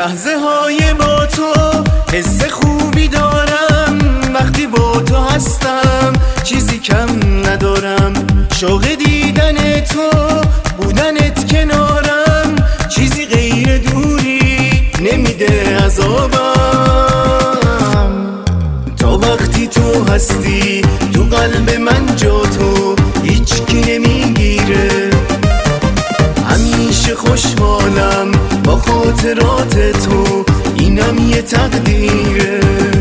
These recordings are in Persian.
لحظه های با تو حس خوبی دارم، وقتی با تو هستم چیزی کم ندارم. شوق دیدن تو، بودنت کنارم، چیزی غیر دوری نمیده عذابم. تا وقتی تو هستی تو قلب من، جا تو هیچکی نمیگیره. همیشه خوشحالم با خاطرات تو، اینم یه تقدیره.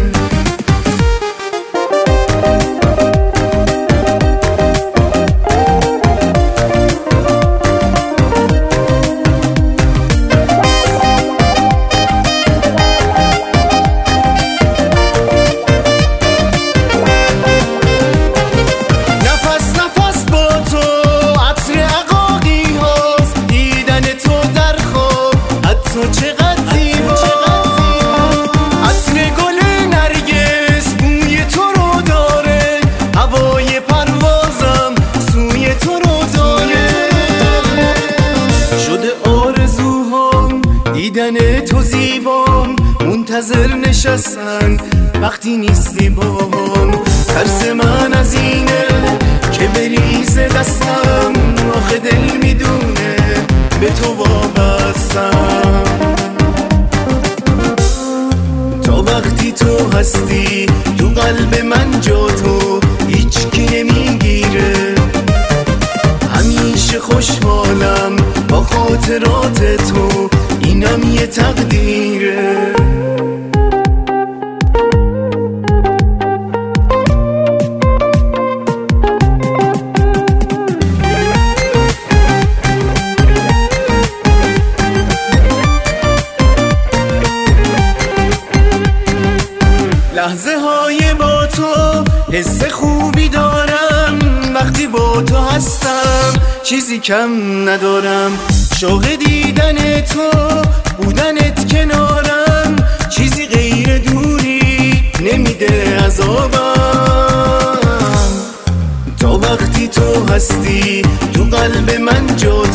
دیدن تو زیبام، منتظر نشستن وقتی نیستی باهم. ترس من از اینه که بریزه دستم، آخه دل میدونه به تو وابستم. تا وقتی تو هستی تو قلب من، جا تو هیچکی نمیگیره. همیشه خوشحالم با خاطرات تو، اینم یه تقدیره. لحظه های با تو حس خوبی دارم، وقتی با تو هستم چیزی کم ندارم. شوق دیدن تو، بودنت کنارم، چیزی غیر دوری نمیده عذابم. تا وقتی تو هستی تو قلب من، جا